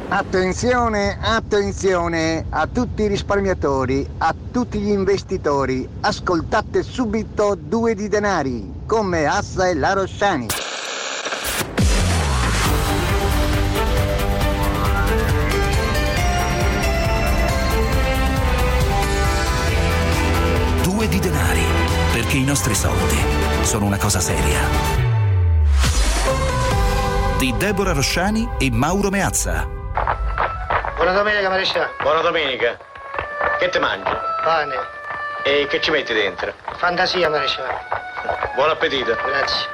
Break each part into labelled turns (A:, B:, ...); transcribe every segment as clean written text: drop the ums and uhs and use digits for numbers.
A: Attenzione, attenzione a tutti i risparmiatori, a tutti gli investitori. Ascoltate subito Due di Denari, come Assa e la Rosciani.
B: Due di Denari, perché i nostri soldi sono una cosa seria. Di Deborah Rosciani e Mauro Meazza.
C: Buona domenica, maresciallo.
D: Buona domenica. Che te mangi?
C: Pane.
D: E che ci metti dentro?
C: Fantasia, maresciallo.
D: Buon appetito.
C: Grazie.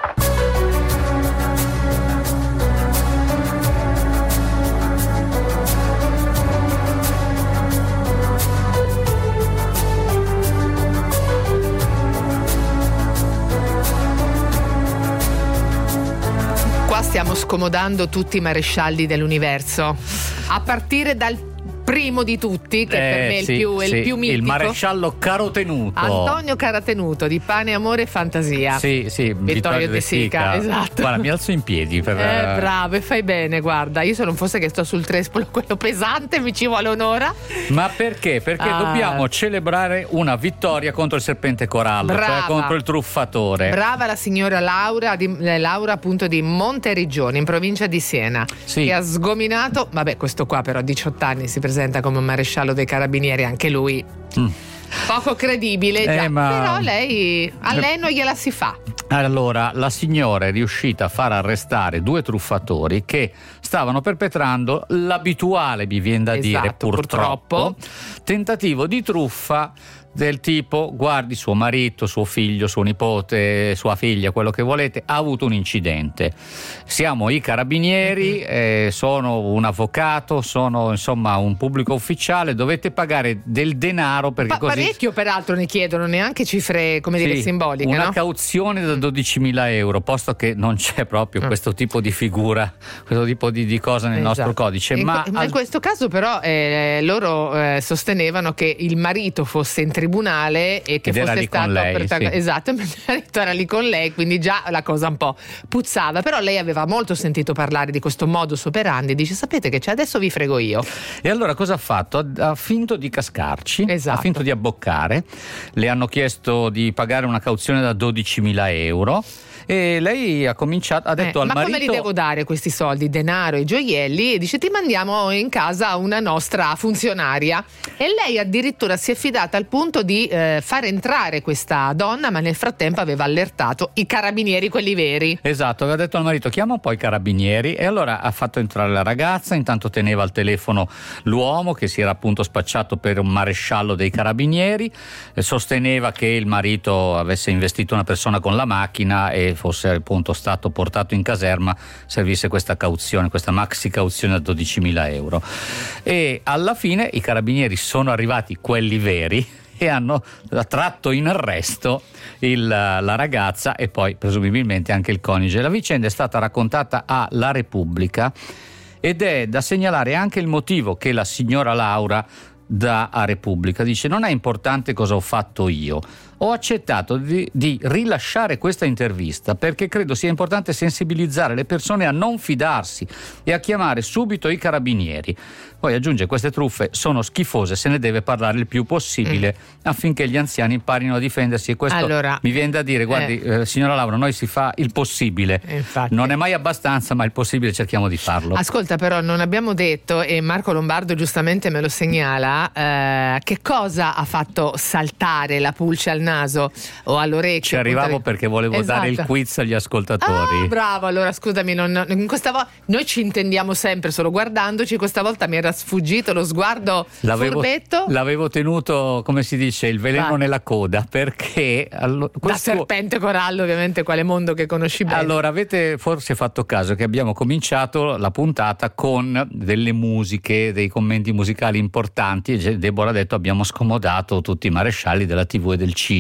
E: Qua stiamo scomodando tutti i marescialli dell'universo, a partire dal primo di tutti, che per me è il più mitico,
F: il maresciallo Carotenuto,
E: Antonio Caratenuto, di Pane, Amore e Fantasia.
F: Sì,
E: Vittorio De Sica, esatto.
F: Guarda, mi alzo in piedi per...
E: Bravo, e fai bene, guarda, io se non fosse che sto sul trespolo, quello pesante, mi ci vuole un'ora.
F: Ma perché? Perché dobbiamo celebrare una vittoria contro il serpente corallo, cioè contro il truffatore.
E: Brava la signora Laura appunto di Monteriggioni, in provincia di Siena, che ha sgominato, vabbè, questo qua però a 18 anni si presenta come un maresciallo dei carabinieri, anche lui poco credibile, già. Però a lei non gliela si fa.
F: Allora, la signora è riuscita a far arrestare 2 truffatori che stavano perpetrando l'abituale, mi viene da dire, purtroppo, tentativo di truffa del tipo: guardi, suo marito, suo figlio, suo nipote, sua figlia, quello che volete, ha avuto un incidente. Siamo i carabinieri, sono un avvocato, sono insomma un pubblico ufficiale, dovete pagare del denaro perché così...
E: Parecchio peraltro ne chiedono, neanche cifre come dire simboliche,
F: una
E: no?
F: cauzione da 12.000 euro, posto che non c'è proprio questo tipo di figura, questo tipo di cosa nel nostro codice. Ma
E: in questo caso però loro sostenevano che il marito fosse in tribunale e che fosse stato esatto, il marito era lì con lei, quindi già la cosa un po' puzzava, però lei aveva molto sentito parlare di questo modus operandi, dice: sapete che c'è, adesso vi frego io.
F: E allora cosa ha fatto? Ha finto di cascarci,
E: esatto,
F: ha finto di abboccare, le hanno chiesto di pagare una cauzione da 12.000 euro e lei ha cominciato, ha detto al marito:
E: ma come li devo dare questi soldi, denaro e gioielli? E dice: ti mandiamo in casa una nostra funzionaria. E lei addirittura si è fidata al punto di far entrare questa donna, ma nel frattempo aveva allertato i carabinieri, quelli veri.
F: Esatto, aveva detto al marito: chiama un po' i carabinieri. E allora ha fatto entrare la ragazza, intanto teneva al telefono l'uomo che si era appunto spacciato per un maresciallo dei carabinieri, sosteneva che il marito avesse investito una persona con la macchina e fosse appunto stato portato in caserma, servisse questa cauzione, questa maxi cauzione da 12.000 euro. E alla fine i carabinieri sono arrivati, quelli veri, e hanno tratto in arresto la ragazza e poi presumibilmente anche il coniuge. La vicenda è stata raccontata a La Repubblica ed è da segnalare anche il motivo che la signora Laura dà a Repubblica. Dice: non è importante cosa ho fatto io, ho accettato di rilasciare questa intervista perché credo sia importante sensibilizzare le persone a non fidarsi e a chiamare subito i carabinieri. Poi aggiunge: queste truffe sono schifose, se ne deve parlare il più possibile affinché gli anziani imparino a difendersi. E questo
E: allora,
F: mi viene da dire: guardi, signora Laura, noi si fa il possibile, non è mai abbastanza, ma il possibile cerchiamo di farlo.
E: Ascolta, però non abbiamo detto, e Marco Lombardo giustamente me lo segnala, che cosa ha fatto saltare la pulce al naso o all'orecchio.
F: Ci arrivavo perché volevo dare il quiz agli ascoltatori.
E: Bravo, allora scusami, questa volta noi ci intendiamo sempre solo guardandoci, questa volta mi era sfuggito lo sguardo furbetto.
F: L'avevo tenuto, come si dice, il veleno nella coda, perché
E: da serpente corallo, ovviamente, quale mondo che conosci bene.
F: Allora, avete forse fatto caso che abbiamo cominciato la puntata con delle musiche, dei commenti musicali importanti, e Deborah ha detto: abbiamo scomodato tutti i marescialli della TV e del cinema.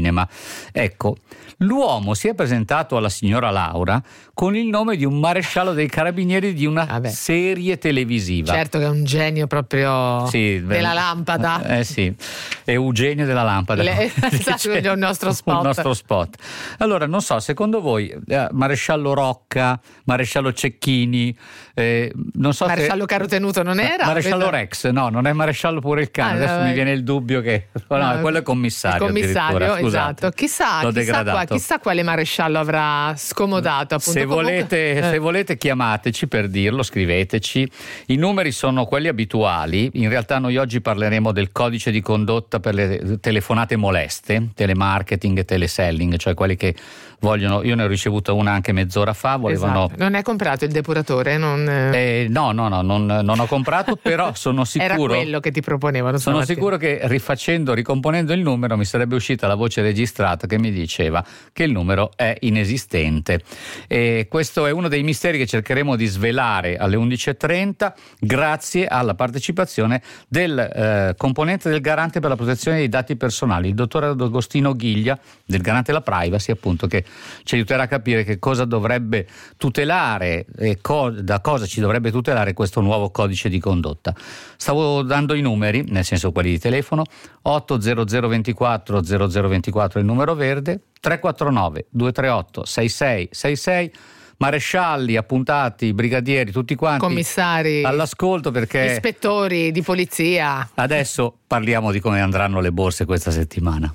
F: cinema. Ecco, l'uomo si è presentato alla signora Laura con il nome di un maresciallo dei carabinieri di una serie televisiva.
E: Certo che è un genio proprio della lampada.
F: Sì, è Eugenio della lampada.
E: Esatto, è un nostro spot.
F: Un nostro spot. Allora, non so, secondo voi maresciallo Rocca, maresciallo Cecchini, non so
E: maresciallo Carotenuto non era?
F: Maresciallo Rex, no, non è maresciallo pure il cane. Adesso mi viene il dubbio che quello è commissario.
E: Il commissario,
F: esatto.
E: Chissà quale maresciallo avrà scomodato. Appunto.
F: Se volete chiamateci per dirlo, scriveteci. I numeri sono quelli abituali. In realtà noi oggi parleremo del codice di condotta per le telefonate moleste, telemarketing e teleselling, cioè quelli che vogliono. Io ne ho ricevuta una anche mezz'ora fa. Volevano.
E: Esatto. Non hai comprato il depuratore?
F: No, non ho comprato, però sono sicuro.
E: Era quello che ti proponevano.
F: Sono sicuro che ricomponendo il numero mi sarebbe uscita la voce registrata che mi diceva che il numero è inesistente. E questo è uno dei misteri che cercheremo di svelare alle 11.30 grazie alla partecipazione del componente del Garante per la protezione dei dati personali, il dottor Agostino Ghiglia, del Garante della Privacy, appunto, che ci aiuterà a capire che cosa dovrebbe tutelare e da cosa ci dovrebbe tutelare questo nuovo codice di condotta. Stavo dando i numeri, nel senso quelli di telefono: 80024 0024 il numero verde, 349 238 6666. Marescialli, appuntati, brigadieri, tutti quanti,
E: commissari
F: all'ascolto, perché
E: ispettori di polizia.
F: Adesso parliamo di come andranno le borse questa settimana.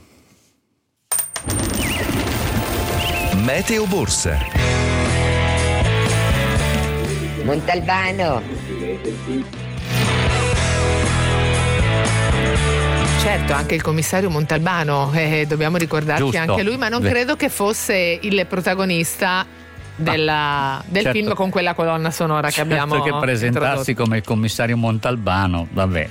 G: Meteo Borsa.
H: Montalbano.
E: Certo, anche il commissario Montalbano, dobbiamo ricordarci.
F: Giusto.
E: Anche lui, ma non credo che fosse il protagonista del
F: certo.
E: film con quella colonna sonora che abbiamo
F: che presentarsi
E: introdotto.
F: come il commissario Montalbano, vabbè.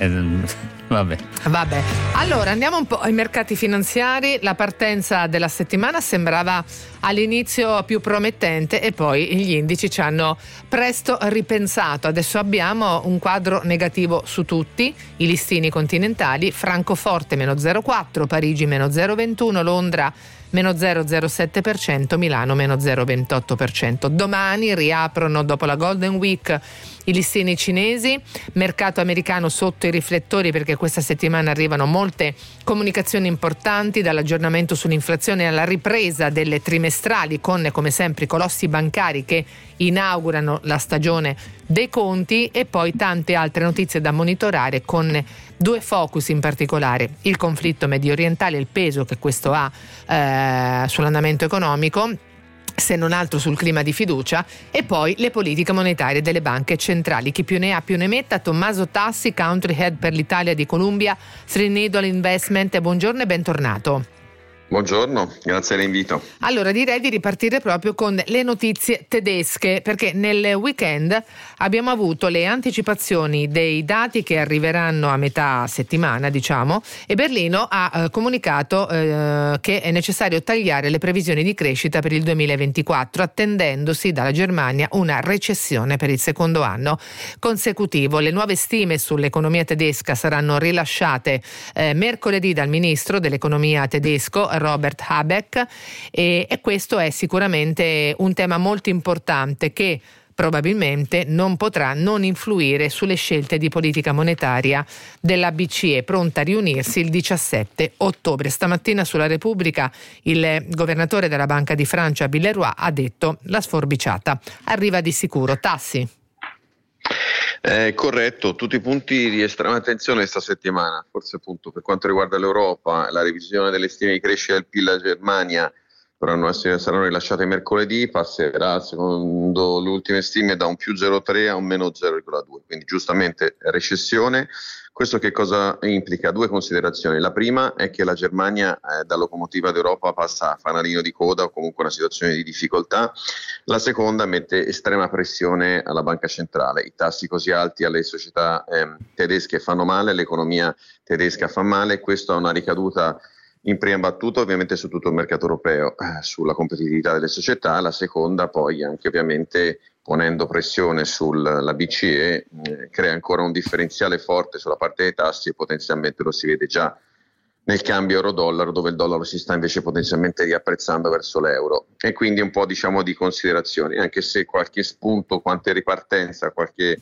E: Allora andiamo un po' ai mercati finanziari. La partenza della settimana sembrava all'inizio più promettente e poi gli indici ci hanno presto ripensato. Adesso abbiamo un quadro negativo su tutti i listini continentali: Francoforte meno 0,4, Parigi meno 0,21, Londra meno 0,07%, Milano meno 0,28%. Domani riaprono dopo la Golden Week i listini cinesi, mercato americano sotto i riflettori perché questa settimana arrivano molte comunicazioni importanti, dall'aggiornamento sull'inflazione alla ripresa delle trimestrali, con come sempre i colossi bancari che inaugurano la stagione dei conti, e poi tante altre notizie da monitorare, con due focus in particolare: il conflitto medio orientale e il peso che questo ha sull'andamento economico, se non altro sul clima di fiducia, e poi le politiche monetarie delle banche centrali. Chi più ne ha più ne metta. Tommaso Tassi, Country Head per l'Italia di Columbia Threadneedle Investment. Buongiorno e bentornato.
I: Buongiorno, grazie dell'invito.
E: Allora direi di ripartire proprio con le notizie tedesche, perché nel weekend abbiamo avuto le anticipazioni dei dati che arriveranno a metà settimana, diciamo, e Berlino ha comunicato che è necessario tagliare le previsioni di crescita per il 2024, attendendosi dalla Germania una recessione per il secondo anno consecutivo. Le nuove stime sull'economia tedesca saranno rilasciate mercoledì dal ministro dell'economia tedesco Robert Habeck, e questo è sicuramente un tema molto importante che probabilmente non potrà non influire sulle scelte di politica monetaria della BCE, pronta a riunirsi il 17 ottobre. Stamattina sulla Repubblica il governatore della Banca di Francia Villeroy ha detto: la sforbiciata arriva di sicuro. Tassi.
I: Corretto, tutti i punti di estrema attenzione questa settimana. Forse appunto per quanto riguarda l'Europa, la revisione delle stime di crescita del PIL della Germania saranno rilasciate mercoledì, passerà secondo le ultime stime da un più 0,3 a un meno 0,2, quindi giustamente recessione. Questo che cosa implica? Due considerazioni. La prima è che la Germania da locomotiva d'Europa passa a fanalino di coda o comunque una situazione di difficoltà. La seconda mette estrema pressione alla banca centrale. I tassi così alti alle società tedesche fanno male, l'economia tedesca fa male, questo ha una ricaduta in prima battuta ovviamente su tutto il mercato europeo, sulla competitività delle società. La seconda poi anche ovviamente ponendo pressione sulla BCE crea ancora un differenziale forte sulla parte dei tassi, e potenzialmente lo si vede già nel cambio euro-dollaro, dove il dollaro si sta invece potenzialmente riapprezzando verso l'euro, e quindi un po' diciamo di considerazioni, anche se qualche spunto, qualche ripartenza, qualche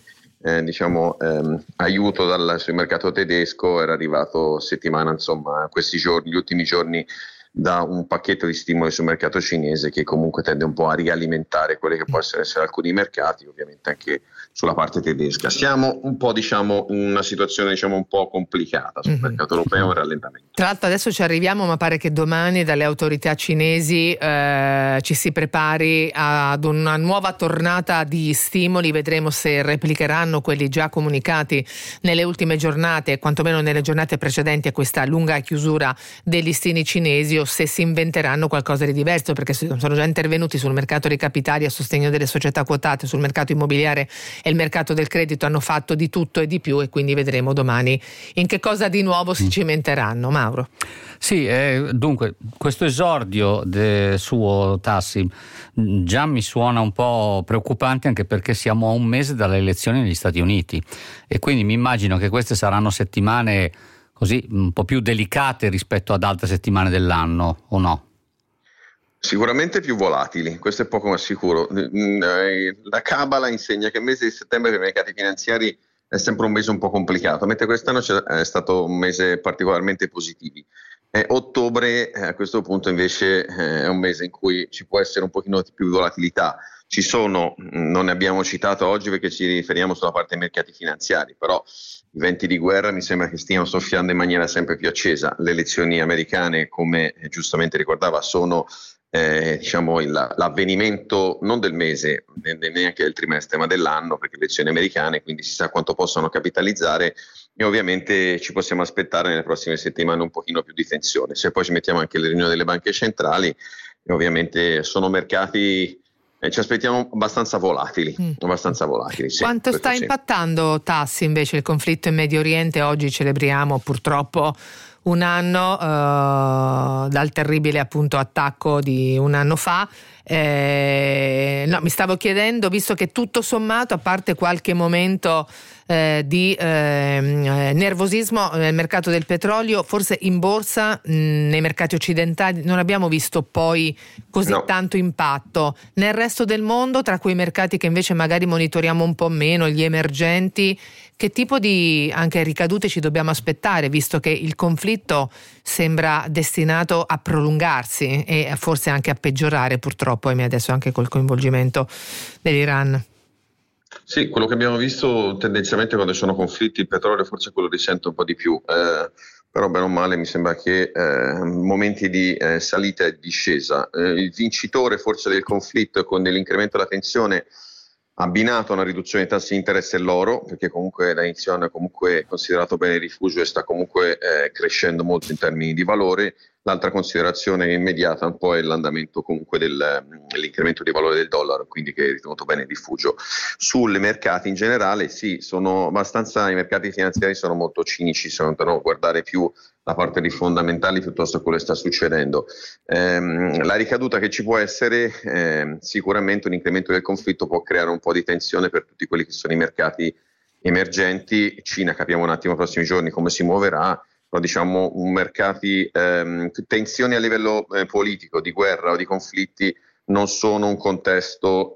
I: aiuto sul mercato tedesco era arrivato settimana, insomma, questi giorni, gli ultimi giorni, da un pacchetto di stimoli sul mercato cinese che comunque tende un po' a rialimentare quelli che possono essere alcuni mercati, ovviamente anche sulla parte tedesca. Siamo un po' in una situazione un po' complicata sul mercato europeo, in rallentamento.
E: Tra l'altro adesso ci arriviamo, ma pare che domani dalle autorità cinesi ci si prepari ad una nuova tornata di stimoli. Vedremo se replicheranno quelli già comunicati nelle ultime giornate, quantomeno nelle giornate precedenti a questa lunga chiusura dei listini cinesi, o se si inventeranno qualcosa di diverso, perché sono già intervenuti sul mercato dei capitali a sostegno delle società quotate, sul mercato immobiliare e il mercato del credito hanno fatto di tutto e di più, e quindi vedremo domani in che cosa di nuovo si cimenteranno. Mauro.
F: Sì, dunque questo esordio suo, Tassi, già mi suona un po' preoccupante, anche perché siamo a un mese dalle elezioni negli Stati Uniti e quindi mi immagino che queste saranno settimane così un po' più delicate rispetto ad altre settimane dell'anno, o no?
I: Sicuramente più volatili, questo è poco ma sicuro. La Cabala insegna che il mese di settembre per i mercati finanziari è sempre un mese un po' complicato, mentre quest'anno è stato un mese particolarmente positivo. Ottobre a questo punto invece è un mese in cui ci può essere un pochino di più volatilità. Ci sono, non ne abbiamo citato oggi perché ci riferiamo sulla parte dei mercati finanziari, però i venti di guerra mi sembra che stiano soffiando in maniera sempre più accesa. Le elezioni americane, come giustamente ricordava, sono l'avvenimento non del mese, neanche del trimestre, ma dell'anno, perché le elezioni americane, quindi si sa quanto possono capitalizzare, e ovviamente ci possiamo aspettare nelle prossime settimane un pochino più di tensione. Se poi ci mettiamo anche le riunioni delle banche centrali, e ovviamente sono mercati ci aspettiamo abbastanza volatili. Sì,
E: quanto sta impattando, Tassi, invece il conflitto in Medio Oriente? Oggi celebriamo purtroppo un anno dal terribile appunto attacco di un anno fa. Mi stavo chiedendo, visto che tutto sommato, a parte qualche momento di nervosismo nel mercato del petrolio, forse in borsa, nei mercati occidentali non abbiamo visto poi così tanto impatto. Nel resto del mondo, tra quei mercati che invece magari monitoriamo un po' meno, gli emergenti, che tipo di anche ricadute ci dobbiamo aspettare, visto che il conflitto sembra destinato a prolungarsi e forse anche a peggiorare, purtroppo, ahimè, adesso anche col coinvolgimento dell'Iran?
I: Sì, quello che abbiamo visto tendenzialmente quando ci sono conflitti, il petrolio forse quello risente un po' di più, però bene o male mi sembra che momenti di salita e discesa. Il vincitore forse del conflitto, con l'incremento della tensione abbinato a una riduzione dei tassi di interesse, è l'oro, perché comunque da inizio anno è comunque considerato bene rifugio e sta comunque crescendo molto in termini di valore. L'altra considerazione immediata un po' è l'andamento comunque dell'incremento di valore del dollaro, quindi che è ritenuto bene rifugio. Sulle mercati in generale sì, i mercati finanziari sono molto cinici, sono a guardare più la parte di fondamentali piuttosto che quello che sta succedendo. La ricaduta che ci può essere, sicuramente un incremento del conflitto può creare un po' di tensione per tutti quelli che sono i mercati emergenti. Cina, capiamo un attimo nei prossimi giorni come si muoverà, però diciamo tensioni a livello politico, di guerra o di conflitti non sono un contesto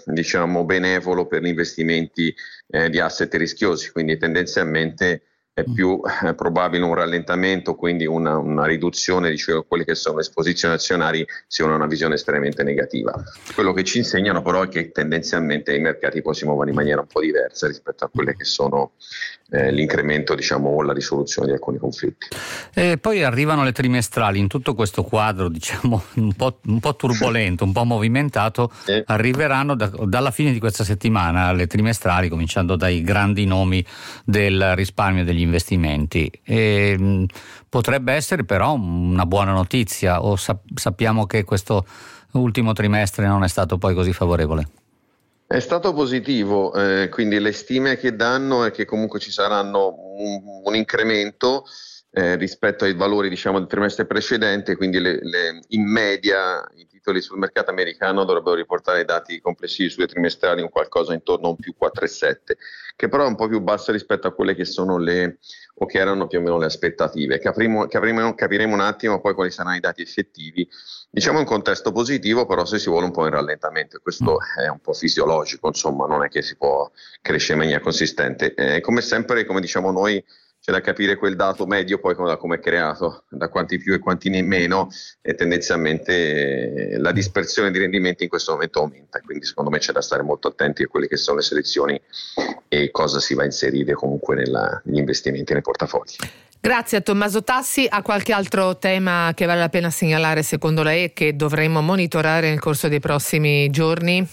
I: benevolo per gli investimenti di asset rischiosi, quindi tendenzialmente è più probabile un rallentamento, quindi una riduzione di quelle che sono le esposizioni azionarie, se uno ha una visione estremamente negativa. Quello che ci insegnano però è che tendenzialmente i mercati poi si muovono in maniera un po' diversa rispetto a quelle che sono l'incremento o la risoluzione di alcuni conflitti.
F: E poi arrivano le trimestrali. In tutto questo quadro un po' turbolento, un po' movimentato, arriveranno dalla fine di questa settimana le trimestrali, cominciando dai grandi nomi del risparmio e degli investimenti. Potrebbe essere però una buona notizia, o sappiamo che questo ultimo trimestre non è stato poi così favorevole?
I: È stato positivo, quindi le stime che danno è che comunque ci saranno un incremento rispetto ai valori del trimestre precedente, quindi in media i titoli titoli sul mercato americano dovrebbero riportare i dati complessivi sulle trimestrali un qualcosa intorno a un più 4,7, che però è un po' più basso rispetto a quelle che sono o che erano più o meno le aspettative. Capiremo un attimo poi quali saranno i dati effettivi. Diciamo un contesto positivo, però se si vuole un po' in rallentamento, e questo è un po' fisiologico, insomma, non è che si può crescere in maniera consistente. Come sempre, come diciamo noi, c'è da capire quel dato medio poi come è creato, da quanti più e quanti meno, e tendenzialmente la dispersione di rendimenti in questo momento aumenta, quindi secondo me c'è da stare molto attenti a quelle che sono le selezioni e cosa si va a inserire comunque negli investimenti nei portafogli.
E: Grazie a Tommaso Tassi. Ha qualche altro tema che vale la pena segnalare secondo lei e che dovremmo monitorare nel corso dei prossimi giorni?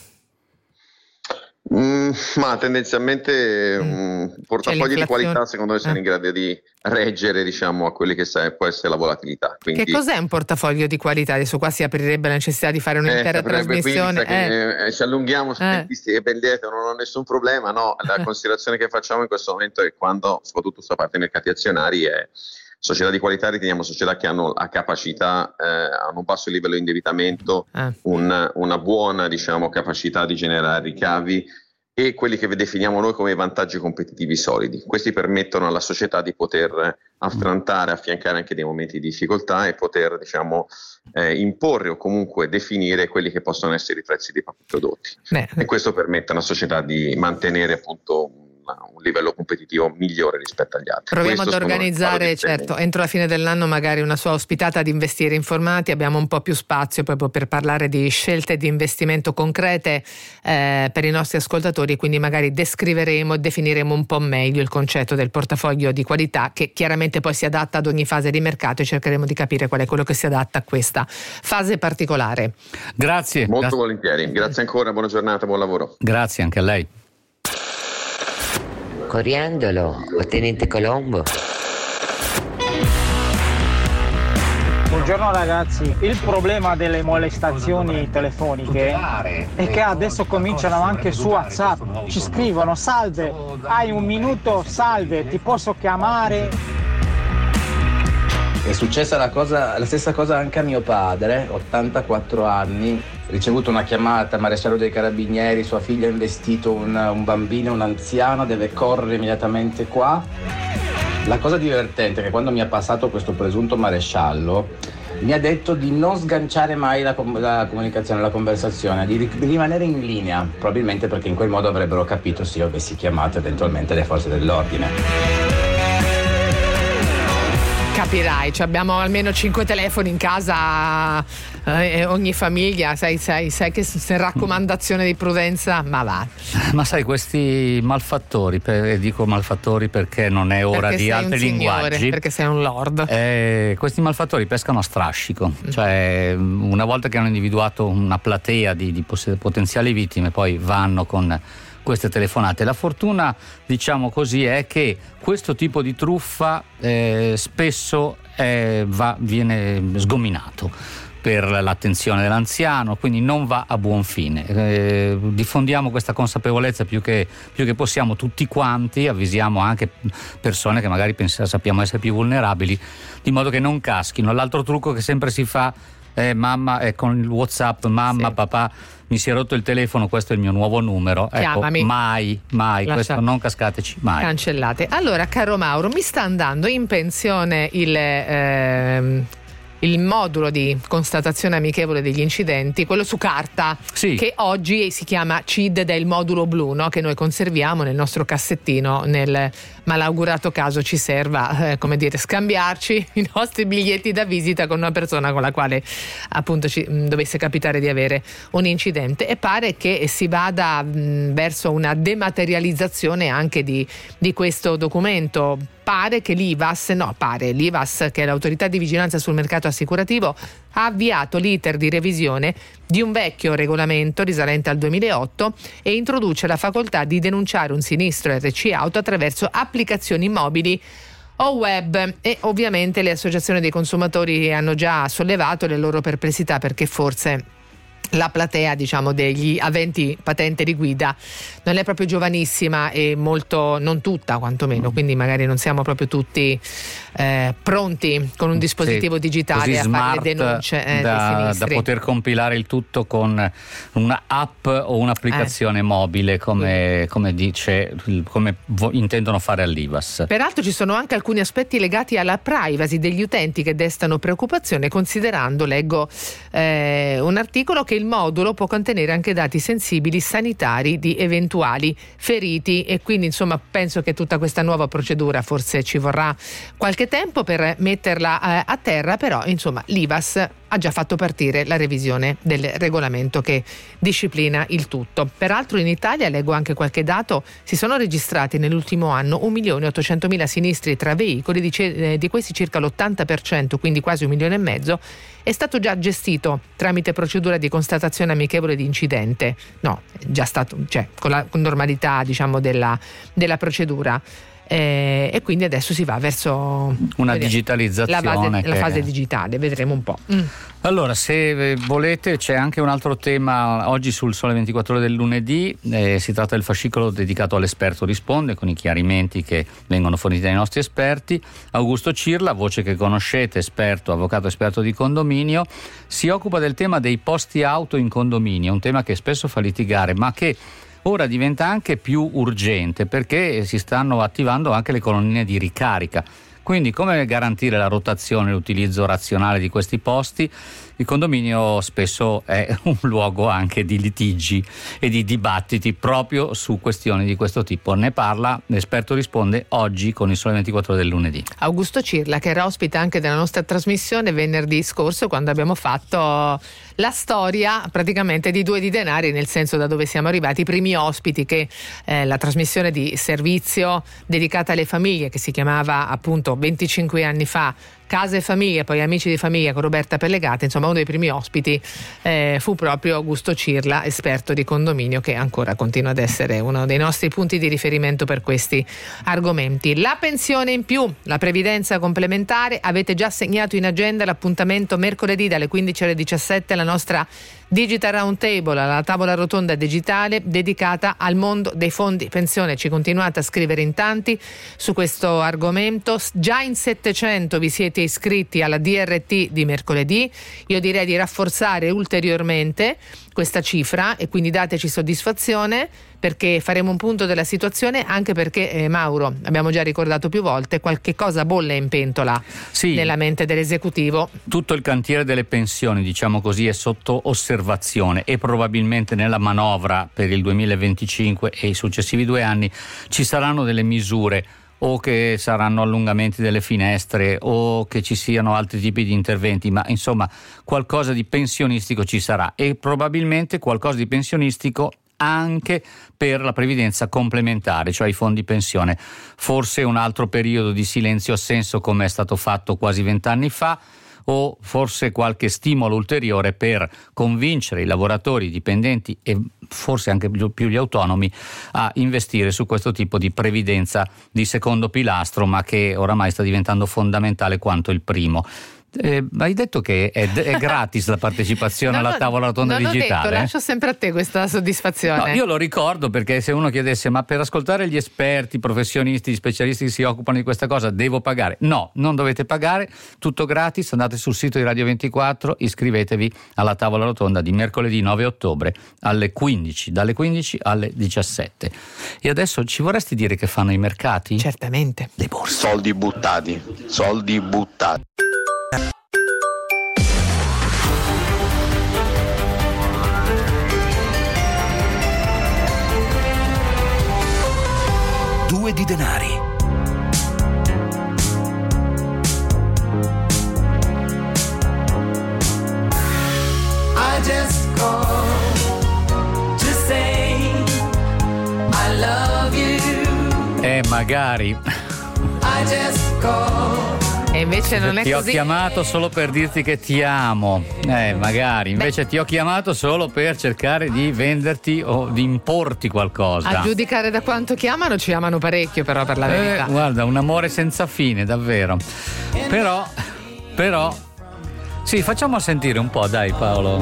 I: Ma tendenzialmente portafogli di qualità secondo me sono in grado di reggere, diciamo, a quelli che può essere la volatilità. Quindi, che cos'è
E: un portafoglio di qualità? Adesso qua si aprirebbe la necessità di fare un'intera trasmissione.
I: Ci allunghiamo su tempisti e ben lieto, non ho nessun problema. No, la considerazione che facciamo in questo momento è quando, soprattutto sulla parte dei mercati azionari, è società di qualità, riteniamo società che hanno la capacità, hanno un basso livello di indebitamento, una buona, diciamo, capacità di generare ricavi e quelli che definiamo noi come vantaggi competitivi solidi. Questi permettono alla società di poter affiancare anche dei momenti di difficoltà e poter, diciamo, imporre o comunque definire quelli che possono essere i prezzi dei propri prodotti. E questo permette alla società di mantenere appunto un livello competitivo migliore rispetto agli altri.
E: Proviamo ad organizzare, certo, entro la fine dell'anno magari una sua ospitata ad Investire Informati. Abbiamo un po' più spazio proprio per parlare di scelte di investimento concrete per i nostri ascoltatori, quindi magari descriveremo e definiremo un po' meglio il concetto del portafoglio di qualità, che chiaramente poi si adatta ad ogni fase di mercato, e cercheremo di capire qual è quello che si adatta a questa fase particolare.
F: Grazie.
I: Molto volentieri. Grazie ancora, buona giornata, buon lavoro.
F: Grazie anche a lei.
H: Coriandolo o Tenente Colombo.
J: Buongiorno ragazzi, il problema delle molestazioni telefoniche è che adesso cominciano anche su WhatsApp, ci scrivono: salve, hai un minuto, salve, ti posso chiamare?
K: È successa la stessa cosa anche a mio padre, 84 anni, ricevuto una chiamata, maresciallo dei carabinieri, sua figlia ha investito un bambino, un anziano, deve correre immediatamente qua. La cosa divertente è che quando mi ha passato questo presunto maresciallo mi ha detto di non sganciare mai la comunicazione, la conversazione, di rimanere in linea, probabilmente perché in quel modo avrebbero capito se io avessi chiamato eventualmente le forze dell'ordine.
E: Capirai, abbiamo almeno 5 telefoni in casa, ogni famiglia, sai che se raccomandazione di prudenza, ma va.
F: Ma sai, questi malfattori, dico malfattori perché non è ora di altri linguaggi.
E: Perché sei un lord.
F: Questi malfattori pescano a strascico, cioè una volta che hanno individuato una platea di potenziali vittime, poi vanno con queste telefonate. La fortuna, diciamo così, è che questo tipo di truffa spesso viene sgominato per l'attenzione dell'anziano, quindi non va a buon fine. Diffondiamo questa consapevolezza più che possiamo tutti quanti, avvisiamo anche persone che magari sappiamo essere più vulnerabili, di modo che non caschino. L'altro trucco che sempre si fa mamma, con il WhatsApp, mamma, sì, papà, mi si è rotto il telefono, questo è il mio nuovo numero.
E: Chiamami.
F: Ecco, mai, questo non cascateci mai.
E: Cancellate. Allora, caro Mauro, mi sta andando in pensione il modulo di constatazione amichevole degli incidenti, quello su carta, sì, che oggi si chiama CID ed è il modulo blu, no? Che noi conserviamo nel nostro cassettino nel malaugurato caso ci serva, scambiarci i nostri biglietti da visita con una persona con la quale appunto ci dovesse capitare di avere un incidente. E pare che si vada verso una dematerializzazione anche di questo documento. Pare che l'IVAS, che è l'autorità di vigilanza sul mercato assicurativo, ha avviato l'iter di revisione di un vecchio regolamento risalente al 2008 e introduce la facoltà di denunciare un sinistro RC auto attraverso applicazioni mobili o web. E ovviamente le associazioni dei consumatori hanno già sollevato le loro perplessità, perché forse la platea, diciamo, degli aventi patente di guida non è proprio giovanissima e molto, non tutta quantomeno, quindi magari non siamo proprio tutti pronti con un dispositivo digitale a fare le denunce
F: da poter compilare il tutto con una app o un'applicazione mobile come intendono fare all'Ivass.
E: Peraltro ci sono anche alcuni aspetti legati alla privacy degli utenti che destano preoccupazione, considerando, leggo un articolo, che il modulo può contenere anche dati sensibili sanitari di eventuali feriti, e quindi insomma penso che tutta questa nuova procedura forse ci vorrà qualche tempo per metterla a terra, però insomma l'Ivass ha già fatto partire la revisione del regolamento che disciplina il tutto. Peraltro in Italia, leggo anche qualche dato, si sono registrati nell'ultimo anno 1.800.000 sinistri tra veicoli, di questi circa l'80%, quindi quasi 1,5 milioni, è stato già gestito tramite procedura di constatazione amichevole di incidente. No, è già stato, cioè con la normalità, diciamo, della procedura. E quindi adesso si va verso
F: una digitalizzazione,
E: la fase digitale, vedremo un po'.
F: Allora, se volete, c'è anche un altro tema oggi sul Sole 24 Ore del lunedì, si tratta del fascicolo dedicato all'Esperto risponde, con i chiarimenti che vengono forniti dai nostri esperti. Augusto Cirla, voce che conoscete, avvocato esperto di condominio, si occupa del tema dei posti auto in condominio, un tema che spesso fa litigare, ma che ora diventa anche più urgente perché si stanno attivando anche le colonnine di ricarica. Quindi come garantire la rotazione e l'utilizzo razionale di questi posti? Il condominio spesso è un luogo anche di litigi e di dibattiti proprio su questioni di questo tipo. Ne parla l'Esperto risponde oggi con il Sole 24 Ore del lunedì.
E: Augusto Cirla, che era ospite anche della nostra trasmissione venerdì scorso, quando abbiamo fatto la storia praticamente di Due di Denari, nel senso da dove siamo arrivati, i primi ospiti che la trasmissione di servizio dedicata alle famiglie, che si chiamava appunto 25 anni fa Casa e Famiglia, poi Amici di Famiglia con Roberta Pellegate, insomma uno dei primi ospiti fu proprio Augusto Cirla, esperto di condominio, che ancora continua ad essere uno dei nostri punti di riferimento per questi argomenti. La pensione in più, la previdenza complementare, avete già segnato in agenda l'appuntamento mercoledì dalle 15 alle 17, la nostra Digital Roundtable, la tavola rotonda digitale dedicata al mondo dei fondi pensione. Ci continuate a scrivere in tanti su questo argomento, già in 700 vi siete iscritti alla DRT di mercoledì. Io direi di rafforzare ulteriormente questa cifra e quindi dateci soddisfazione, perché faremo un punto della situazione, anche perché Mauro, abbiamo già ricordato più volte, qualche cosa bolle in pentola nella mente dell'esecutivo.
F: Tutto il cantiere delle pensioni, diciamo così, è sotto osservazione e probabilmente nella manovra per il 2025 e i successivi 2 anni ci saranno delle misure, o che saranno allungamenti delle finestre o che ci siano altri tipi di interventi, ma insomma qualcosa di pensionistico ci sarà, e probabilmente qualcosa di pensionistico anche per la previdenza complementare, cioè i fondi pensione. Forse un altro periodo di silenzio assenso come è stato fatto quasi 20 anni fa, o forse qualche stimolo ulteriore per convincere i lavoratori, i dipendenti e forse anche più gli autonomi a investire su questo tipo di previdenza di secondo pilastro, ma che oramai sta diventando fondamentale quanto il primo. Hai detto che è gratis la partecipazione alla tavola rotonda digitale?
E: Non ho detto, lascio sempre a te questa soddisfazione.
F: No, io lo ricordo, perché se uno chiedesse ma per ascoltare gli esperti, professionisti, gli specialisti che si occupano di questa cosa devo pagare? No, non dovete pagare, tutto gratis, andate sul sito di Radio 24, iscrivetevi alla tavola rotonda di mercoledì 9 ottobre alle 15, dalle 15 alle 17. E adesso ci vorresti dire che fanno i mercati?
E: Certamente.
F: Le borse.
I: Soldi buttati.
B: Due di denari.
L: I just called to say I love you.
F: Magari.
L: I just called.
E: E invece non è
F: ti
E: così.
F: Ti ho chiamato solo per dirti che ti amo. Magari. Invece ti ho chiamato solo per cercare di venderti o di importi qualcosa.
E: A giudicare da quanto chiamano, ci amano parecchio, però, per la verità.
F: Guarda, un amore senza fine, davvero. Però Sì, facciamo sentire un po', dai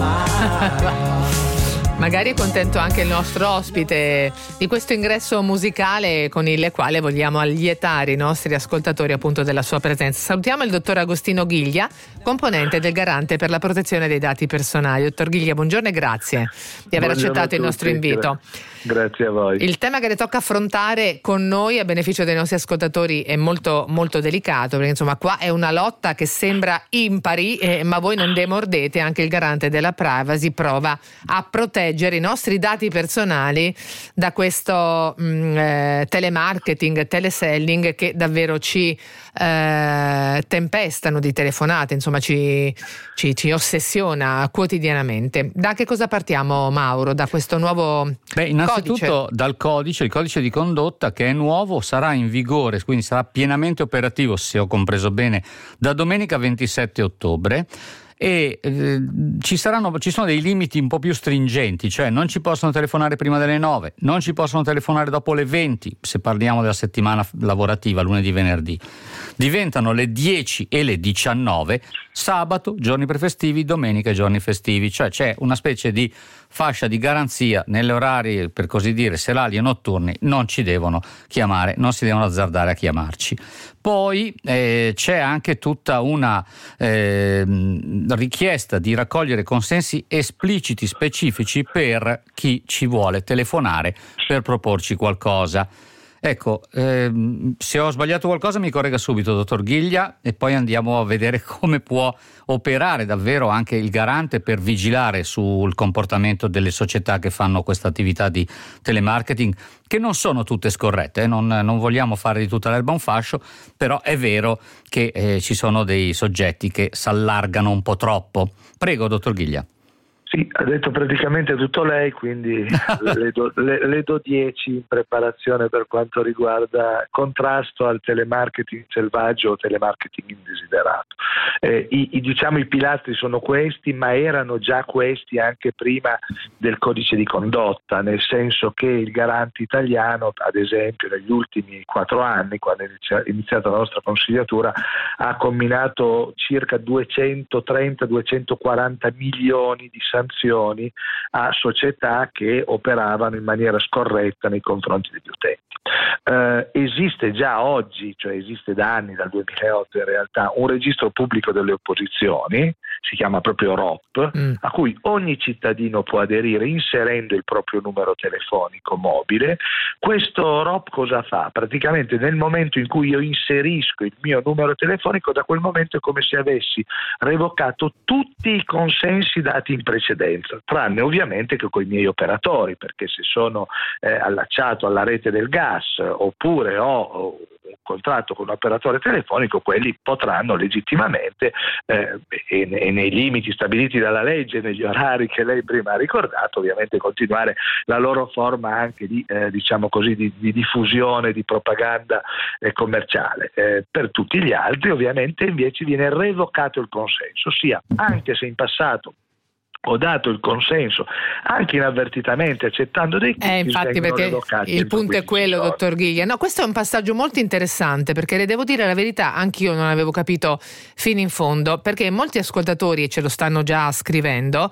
F: Paolo.
E: Magari è contento anche il nostro ospite di questo ingresso musicale con il quale vogliamo allietare i nostri ascoltatori appunto della sua presenza. Salutiamo il dottor Agostino Ghiglia, componente del Garante per la protezione dei dati personali. Dottor Ghiglia, buongiorno e grazie di aver accettato il nostro invito.
M: Grazie a voi.
E: Il tema che le tocca affrontare con noi a beneficio dei nostri ascoltatori è molto molto delicato, perché insomma qua è una lotta che sembra impari, ma voi non demordete. Anche il Garante della Privacy prova a proteggere i nostri dati personali da questo telemarketing, teleselling che davvero ci tempestano di telefonate, insomma ci ossessiona quotidianamente. Da che cosa partiamo, Mauro? Da questo nuovo
F: innanzitutto dal codice, il codice di condotta, che è nuovo, sarà in vigore, quindi sarà pienamente operativo, se ho compreso bene, da domenica 27 ottobre. E ci sono dei limiti un po' più stringenti, cioè non ci possono telefonare prima delle 9, non ci possono telefonare dopo le 20, se parliamo della settimana lavorativa, lunedì, venerdì. Diventano le 10 e le 19 sabato, giorni prefestivi, domenica e giorni festivi, cioè c'è una specie di fascia di garanzia negli orari, per così dire, serali e notturni. Non ci devono chiamare, non si devono azzardare a chiamarci. Poi c'è anche tutta una richiesta di raccogliere consensi espliciti, specifici per chi ci vuole telefonare per proporci qualcosa. Ecco, se ho sbagliato qualcosa mi corregga subito, dottor Ghiglia, e poi andiamo a vedere come può operare davvero anche il Garante per vigilare sul comportamento delle società che fanno questa attività di telemarketing, che non sono tutte scorrette, non vogliamo fare di tutta l'erba un fascio, però è vero che ci sono dei soggetti che s'allargano un po' troppo. Prego, dottor Ghiglia.
M: Sì, ha detto praticamente tutto lei, quindi le do 10 in preparazione per quanto riguarda contrasto al telemarketing selvaggio o telemarketing indesiderato. I pilastri sono questi, ma erano già questi anche prima del codice di condotta, nel senso che il Garante italiano, ad esempio, negli ultimi 4 anni, quando è iniziata la nostra consigliatura, ha comminato circa 230-240 milioni di sanzioni a società che operavano in maniera scorretta nei confronti degli utenti. Esiste già oggi, cioè esiste da anni, dal 2008 in realtà, un registro pubblico delle opposizioni, si chiama proprio ROP, a cui ogni cittadino può aderire inserendo il proprio numero telefonico mobile. Questo ROP cosa fa? Praticamente nel momento in cui io inserisco il mio numero telefonico, da quel momento è come se avessi revocato tutti i consensi dati in precedenza, tranne ovviamente che con i miei operatori, perché se sono allacciato alla rete del gas oppure ho un contratto con un operatore telefonico, quelli potranno legittimamente e nei limiti stabiliti dalla legge, negli orari che lei prima ha ricordato, ovviamente continuare la loro forma anche di di diffusione, di propaganda commerciale. Per tutti gli altri ovviamente invece viene revocato il consenso, ossia anche se in passato ho dato il consenso anche inavvertitamente accettando dei cookies,
E: infatti, perché il punto è quello, dottor Ghiglia. No, questo è un passaggio molto interessante, perché le devo dire la verità, anch'io non avevo capito fino in fondo, perché molti ascoltatori, e ce lo stanno già scrivendo,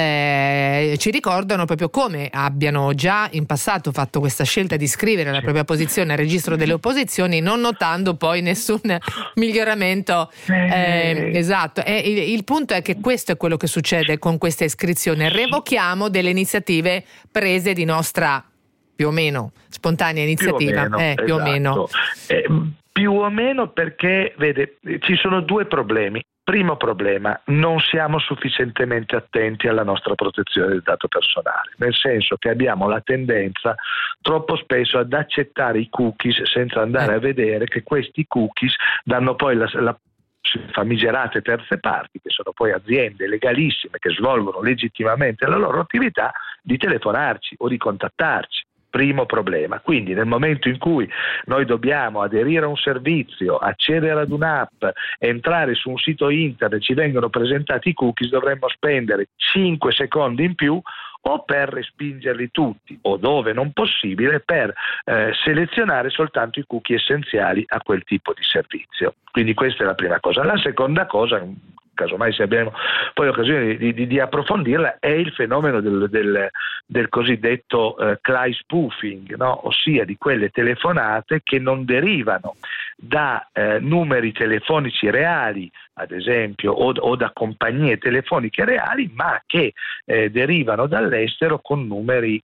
E: ci ricordano proprio come abbiano già in passato fatto questa scelta di scrivere la propria posizione al registro delle opposizioni, non notando poi nessun miglioramento. Esatto, il punto è che questo è quello che succede con questa iscrizione. Revochiamo delle iniziative prese di nostra più o meno spontanea iniziativa, più o meno.
M: Più o meno, perché vede, ci sono due problemi. Primo problema, non siamo sufficientemente attenti alla nostra protezione del dato personale, nel senso che abbiamo la tendenza troppo spesso ad accettare i cookies senza andare a vedere che questi cookies danno poi la famigerate terze parti, che sono poi aziende legalissime che svolgono legittimamente la loro attività, di telefonarci o di contattarci. Primo problema. Quindi nel momento in cui noi dobbiamo aderire a un servizio, accedere ad un'app, entrare su un sito internet, ci vengono presentati i cookies, dovremmo spendere 5 secondi in più o per respingerli tutti, o dove non possibile per selezionare soltanto i cookie essenziali a quel tipo di servizio. Quindi questa è la prima cosa. La seconda cosa, casomai se abbiamo poi occasione di approfondirla, è il fenomeno del cosiddetto cry spoofing, no? Ossia di quelle telefonate che non derivano da numeri telefonici reali, ad esempio, o da compagnie telefoniche reali, ma che derivano dall'estero con numeri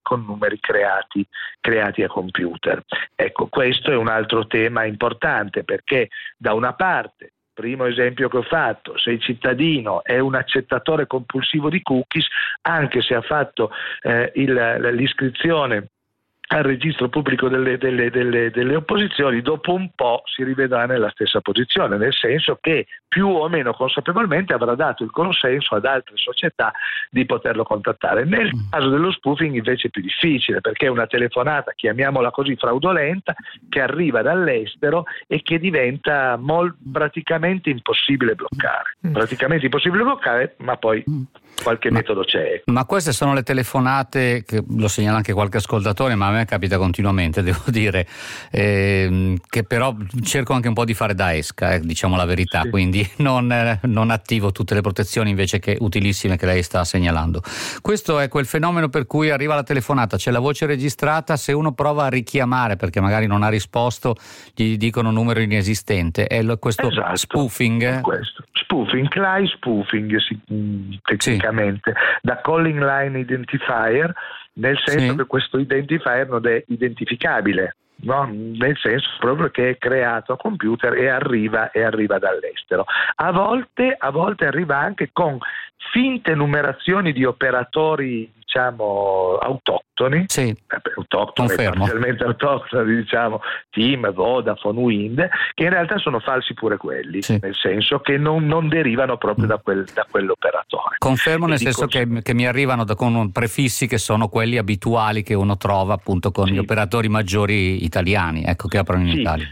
M: creati a computer. Ecco, questo è un altro tema importante, perché da una parte, primo esempio che ho fatto, se il cittadino è un accettatore compulsivo di cookies, anche se ha fatto l'iscrizione al registro pubblico delle opposizioni, dopo un po' si rivedrà nella stessa posizione, nel senso che più o meno consapevolmente avrà dato il consenso ad altre società di poterlo contattare. Nel caso dello spoofing invece è più difficile, perché è una telefonata, chiamiamola così, fraudolenta, che arriva dall'estero e che diventa praticamente impossibile bloccare. Praticamente impossibile bloccare, ma poi qualche metodo c'è.
F: Ma queste sono le telefonate che lo segnala anche qualche ascoltatore, ma a me capita continuamente, devo dire, che però cerco anche un po' di fare da esca, diciamo la verità, sì. Quindi non attivo tutte le protezioni invece che utilissime che lei sta segnalando. Questo è quel fenomeno per cui arriva la telefonata, c'è la voce registrata, se uno prova a richiamare perché magari non ha risposto, gli dicono numero inesistente, è questo spoofing?
M: Questo. Spoofing, cry spoofing tecnicamente, da calling line identifier, nel senso che questo identifier non è identificabile, no? Nel senso proprio che è creato a computer e arriva dall'estero. A volte arriva anche con finte numerazioni di operatori, diciamo, autoctoni, parzialmente autoctoni, diciamo, TIM, Vodafone, Wind, che in realtà sono falsi pure quelli, nel senso che non derivano proprio da quell'operatore.
F: Confermo, nel senso che mi arrivano con prefissi che sono quelli abituali che uno trova appunto con gli operatori maggiori italiani, ecco, che aprono in Italia.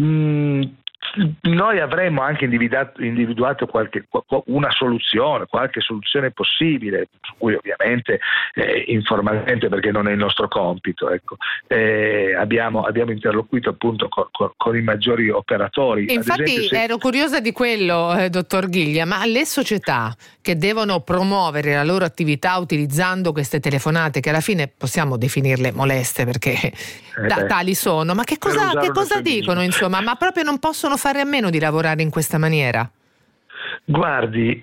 M: Noi avremmo anche individuato una soluzione, qualche soluzione possibile, su cui ovviamente informalmente, perché non è il nostro compito, ecco. Abbiamo interloquito appunto con i maggiori operatori.
E: Infatti ero curiosa di quello, dottor Ghiglia, ma le società che devono promuovere la loro attività utilizzando queste telefonate, che alla fine possiamo definirle moleste perché tali sono, ma che cosa dicono, insomma, ma proprio non possono fare a meno di lavorare in questa maniera?
M: Guardi,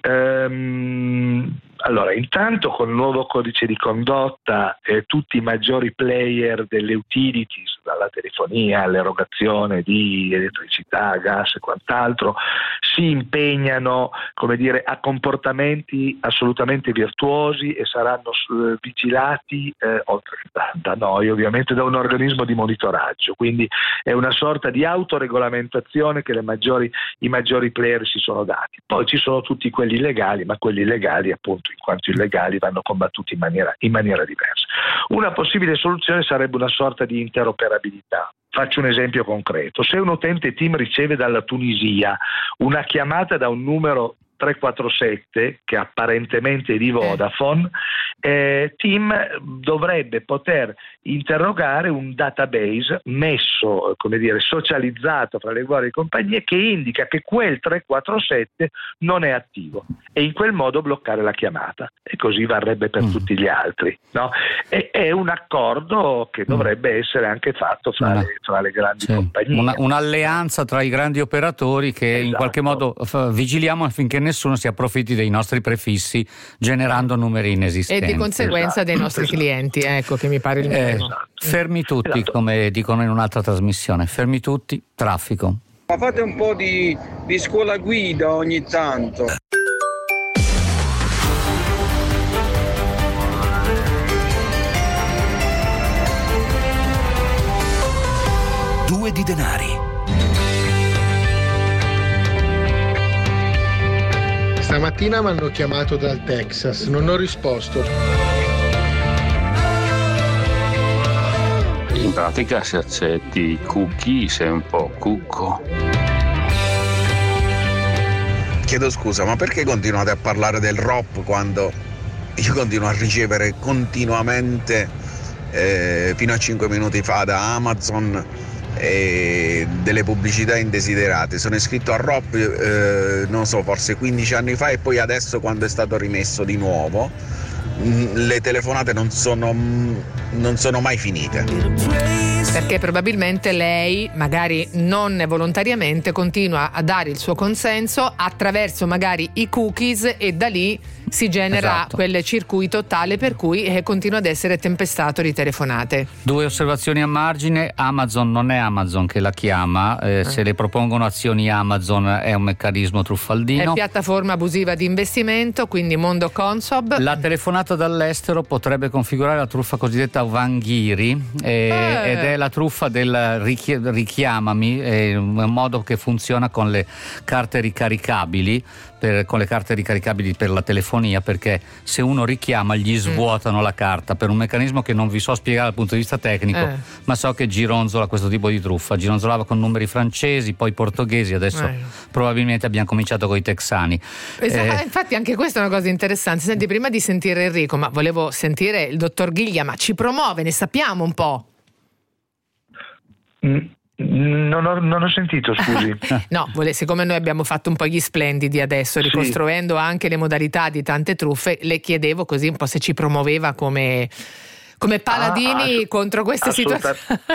M: allora, intanto con il nuovo codice di condotta tutti i maggiori player delle utilities, dalla telefonia all'erogazione di elettricità, gas e quant'altro, si impegnano, come dire, a comportamenti assolutamente virtuosi e saranno vigilati oltre da noi, ovviamente, da un organismo di monitoraggio. Quindi è una sorta di autoregolamentazione che i maggiori player si sono dati. Poi ci sono tutti quelli illegali, ma quelli illegali, appunto, in quanto illegali, vanno combattuti in maniera diversa. Una possibile soluzione sarebbe una sorta di interoperabilità. Faccio un esempio concreto. Se un utente TIM riceve dalla Tunisia una chiamata da un numero 347 che apparentemente è di Vodafone, TIM dovrebbe poter interrogare un database messo, come dire, socializzato fra le varie compagnie, che indica che quel 347 non è attivo, e in quel modo bloccare la chiamata, e così varrebbe per tutti gli altri, no? È un accordo che dovrebbe essere anche fatto fra le grandi compagnie.
F: Un'alleanza tra i grandi operatori che in qualche modo vigiliamo affinché nessuno si approfitti dei nostri prefissi generando numeri inesistenti.
E: E di conseguenza dei nostri clienti, ecco, che mi pare il minimo.
F: Fermi tutti, come dicono in un'altra trasmissione, fermi tutti, traffico.
N: Ma fate un po' di scuola guida ogni tanto.
B: Due di denari.
O: Stamattina mi hanno chiamato dal Texas, non ho risposto.
P: In pratica, se accetti i cookie sei un po' cucco.
Q: Chiedo scusa, ma perché continuate a parlare del ROP quando io continuo a ricevere continuamente, fino a 5 minuti fa da Amazon, delle pubblicità indesiderate. Sono iscritto a ROP non so, forse 15 anni fa, e poi adesso, quando è stato rimesso di nuovo, le telefonate non sono mai finite.
E: Perché probabilmente lei, magari non volontariamente, continua a dare il suo consenso attraverso magari i cookies, e da lì si genera quel circuito tale per cui continua ad essere tempestato di telefonate.
F: 2 osservazioni a margine: Amazon non è Amazon che la chiama, se le propongono azioni Amazon è un meccanismo truffaldino.
E: È piattaforma abusiva di investimento, quindi mondo Consob.
F: La telefonata dall'estero potrebbe configurare la truffa cosiddetta Vanghiri, ed è la truffa del richiamami, è un modo che funziona con le carte ricaricabili, con le carte ricaricabili per la telefonia, perché se uno richiama gli svuotano la carta, per un meccanismo che non vi so spiegare dal punto di vista tecnico, ma so che gironzola questo tipo di truffa. Gironzolava con numeri francesi, poi portoghesi, adesso probabilmente abbiamo cominciato con i texani.
E: Infatti anche questa è una cosa interessante. Senti, prima di sentire Enrico, ma volevo sentire il dottor Ghiglia, ma ci promuove, ne sappiamo un po'?
M: Non ho sentito, scusi.
E: No, siccome noi abbiamo fatto un po' gli splendidi adesso, ricostruendo anche le modalità di tante truffe, le chiedevo così un po' se ci promuoveva come paladini contro queste situazioni.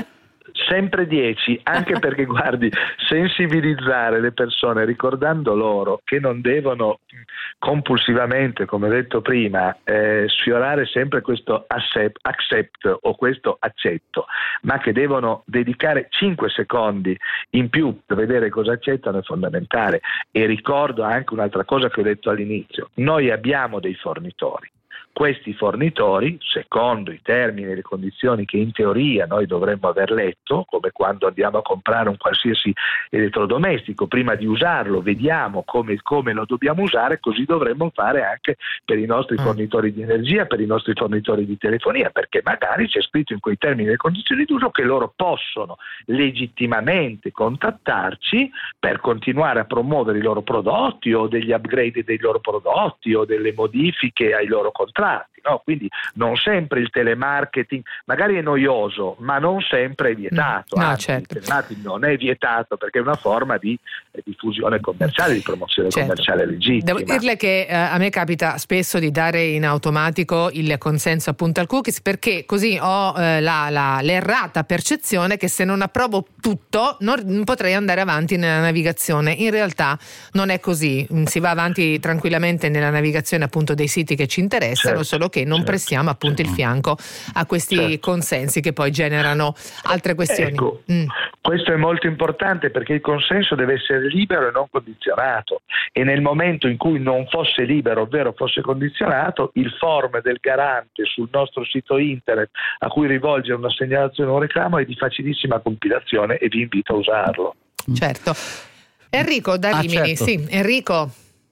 M: Sempre 10, anche perché guardi, sensibilizzare le persone ricordando loro che non devono compulsivamente, come ho detto prima, sfiorare sempre questo accept o questo accetto, ma che devono dedicare 5 secondi in più per vedere cosa accettano, è fondamentale. E ricordo anche un'altra cosa che ho detto all'inizio: noi abbiamo dei fornitori. Questi fornitori, secondo i termini e le condizioni che in teoria noi dovremmo aver letto, come quando andiamo a comprare un qualsiasi elettrodomestico, prima di usarlo vediamo come lo dobbiamo usare, così dovremmo fare anche per i nostri fornitori di energia, per i nostri fornitori di telefonia, perché magari c'è scritto in quei termini e le condizioni d'uso che loro possono legittimamente contattarci per continuare a promuovere i loro prodotti, o degli upgrade dei loro prodotti, o delle modifiche ai loro contratti. No? Quindi non sempre il telemarketing magari è noioso, ma non sempre è vietato.
E: Certo.
M: Il telemarketing non è vietato perché è una forma di diffusione commerciale, di promozione commerciale legittima.
E: Devo dirle che a me capita spesso di dare in automatico il consenso appunto al cookies, perché così ho l'errata percezione che se non approvo tutto non potrei andare avanti nella navigazione. In realtà non è così, si va avanti tranquillamente nella navigazione appunto dei siti che ci interessano, solo che non prestiamo appunto il fianco a questi consensi che poi generano altre questioni.
M: Ecco, questo è molto importante, perché il consenso deve essere libero e non condizionato, e nel momento in cui non fosse libero, ovvero fosse condizionato, il form del garante sul nostro sito internet a cui rivolgere una segnalazione o un reclamo è di facilissima compilazione e vi invito a usarlo.
E: Certo. Enrico da Rimini, sì, Enrico.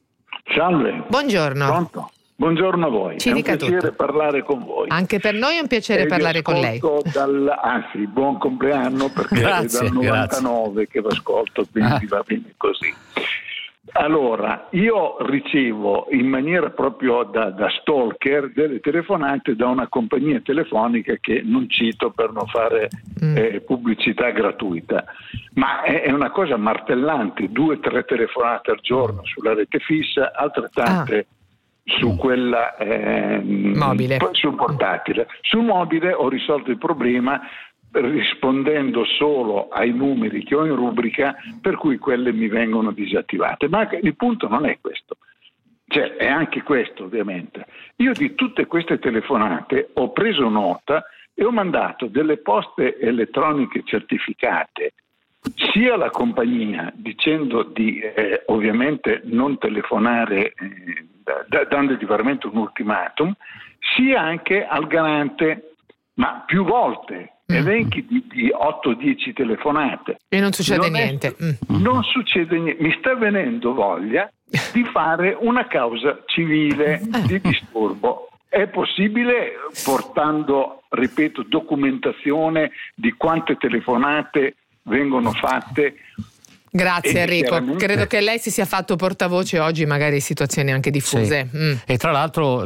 R: Salve.
E: Buongiorno.
R: Pronto? Buongiorno a voi,
E: Ci
R: è un
E: dica
R: piacere
E: tutto.
R: parlare con voi.
E: Anche per noi è un piacere parlare con lei.
R: Anzi, buon compleanno, perché
F: Grazie,
R: è dal 99 che vi ascolto, quindi va bene così. Allora, io ricevo in maniera proprio da stalker delle telefonate da una compagnia telefonica che non cito per non fare pubblicità gratuita, ma è una cosa martellante, 2-3 telefonate al giorno sulla rete fissa, altrettante su quella mobile, sul portatile. Sul mobile ho risolto il problema rispondendo solo ai numeri che ho in rubrica, per cui quelle mi vengono disattivate. Ma il punto non è questo, cioè è anche questo ovviamente. Io di tutte queste telefonate ho preso nota e ho mandato delle poste elettroniche certificate sia alla compagnia dicendo di ovviamente non telefonare, dandogli veramente un ultimatum, sia anche al garante, ma più volte, elenchi di 8-10 telefonate.
E: E non succede niente.
R: Non succede niente. Mi sta venendo voglia di fare una causa civile di disturbo. È possibile, portando, ripeto, documentazione di quante telefonate vengono fatte,
E: Grazie Enrico, credo che lei si sia fatto portavoce oggi magari di situazioni anche diffuse.
F: Sì. E tra l'altro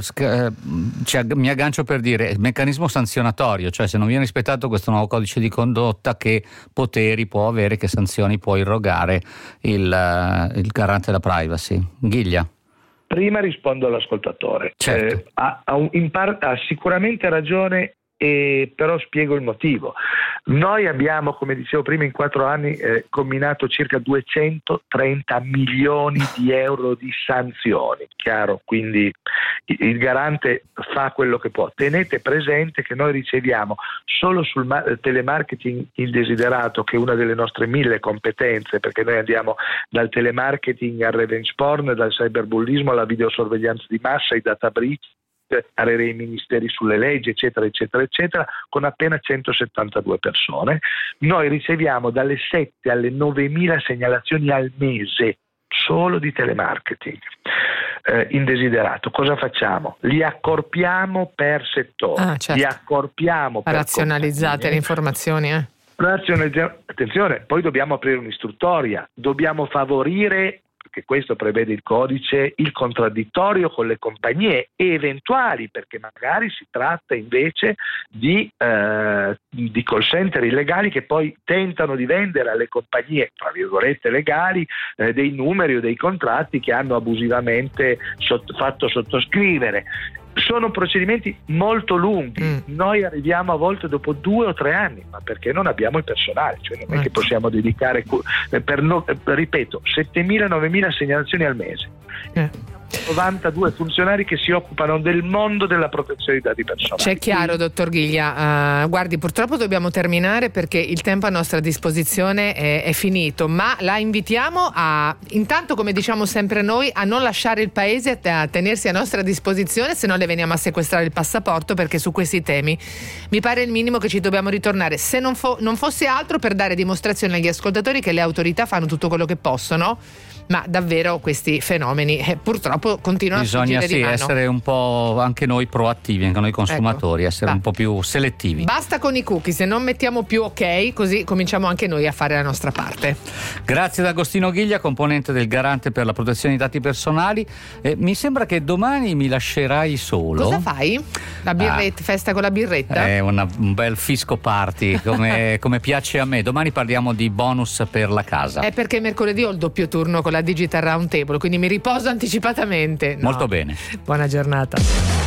F: mi aggancio per dire il meccanismo sanzionatorio, cioè se non viene rispettato questo nuovo codice di condotta, che poteri può avere, che sanzioni può irrogare il garante della privacy. Ghiglia.
M: Prima rispondo all'ascoltatore.
F: Certo.
M: Ha sicuramente ragione, però spiego il motivo. Noi abbiamo, come dicevo prima, in 4 anni comminato circa 230 milioni di euro di sanzioni, chiaro? Quindi il garante fa quello che può. Tenete presente che noi riceviamo solo sul telemarketing indesiderato, che è una delle nostre 1000 competenze, perché noi andiamo dal telemarketing al revenge porn, dal cyberbullismo alla videosorveglianza di massa, ai data breach, parere ai ministeri sulle leggi, eccetera, eccetera, eccetera, con appena 172 persone. Noi riceviamo dalle 7 alle 9.000 segnalazioni al mese solo di telemarketing indesiderato. Cosa facciamo? Li accorpiamo per settore,
E: certo.
M: Li accorpiamo per
E: razionalizzate le informazioni.
M: Attenzione, poi dobbiamo aprire un'istruttoria, dobbiamo favorire, perché questo prevede il codice, il contraddittorio con le compagnie eventuali, perché magari si tratta invece di call center illegali che poi tentano di vendere alle compagnie, tra virgolette, legali, dei numeri o dei contratti che hanno abusivamente fatto sottoscrivere. Sono procedimenti molto lunghi, noi arriviamo a volte dopo 2 o 3 anni, ma perché non abbiamo il personale, cioè non è che possiamo dedicare, ripeto, 7.000-9.000 segnalazioni al mese. 92 funzionari che si occupano del mondo della protezione dei dati personali.
E: C'è chiaro, dottor Ghiglia. Guardi, purtroppo dobbiamo terminare perché il tempo a nostra disposizione è finito, ma la invitiamo intanto, come diciamo sempre noi, a non lasciare il paese, a tenersi a nostra disposizione, se no le veniamo a sequestrare il passaporto, perché su questi temi mi pare il minimo che ci dobbiamo ritornare, se non fosse altro per dare dimostrazione agli ascoltatori che le autorità fanno tutto quello che possono, ma davvero questi fenomeni purtroppo continuano a sfuggire di mano.
F: Essere un po' anche noi proattivi, anche noi consumatori, essere un po' più selettivi.
E: Basta con i cookie, se non mettiamo più ok, così cominciamo anche noi a fare la nostra parte.
F: Grazie ad Agostino Ghiglia, componente del Garante per la protezione dei dati personali. Mi sembra che domani mi lascerai solo.
E: Cosa fai? La birretta, festa con la birretta?
F: È un bel fisco party, come piace a me. Domani parliamo di bonus per la casa.
E: È perché mercoledì ho il doppio turno con la Digital Roundtable, quindi mi riposo anticipatamente.
F: Molto bene.
E: Buona giornata.